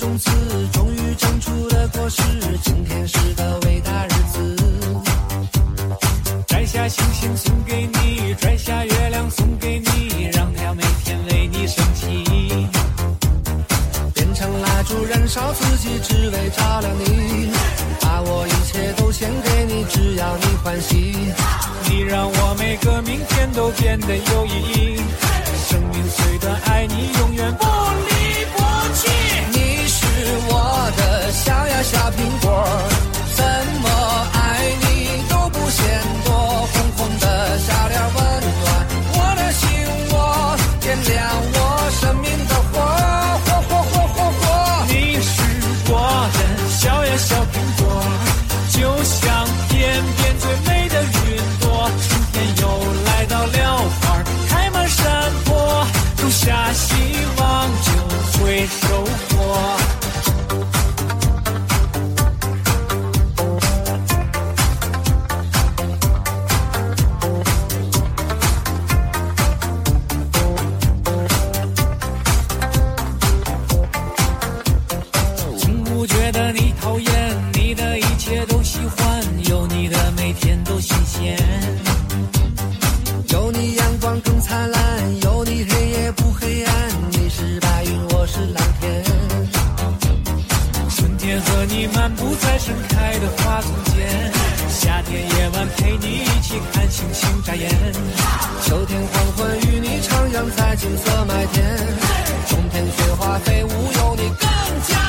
种子，终于长出了果实。今天是个伟大日子，摘下星星送给你，摘下月亮送给你，让它每天为你升起。变成蜡烛燃烧自己，只为照亮你。把我一切都献给你，只要你欢喜。你让我每个明天都变得有意义。生命虽短，爱你永远不离不弃。你是我的小呀小苹果，怎么爱你都不嫌多。红红的小脸温暖我的心窝，点亮我生命的火，火火火火火。你是我的小呀小苹果，就像天边最美的云朵。春天又来到了，花开满山坡，种下希望就会收获。从不觉得你讨厌，你的一切都喜欢，有你的每天都新鲜。有你阳光更灿烂，有你黑夜不黑暗。你是白云，我是蓝天。春天和你漫步在盛开的花丛间，夏天夜晚陪你一起看星星眨眼，秋天黄昏与你徜徉在金色麦田，冬天雪花飞舞有你更加